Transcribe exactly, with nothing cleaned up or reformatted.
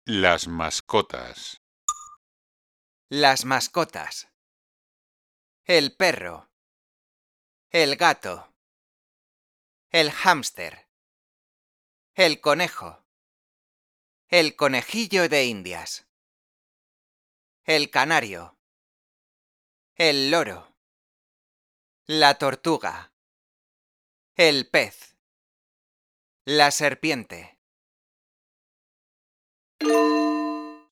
Las mascotas. Las mascotas. El perro. El gato. El hámster. El conejo. El conejillo de Indias. El canario. El loro. La tortuga. El pez. La serpiente.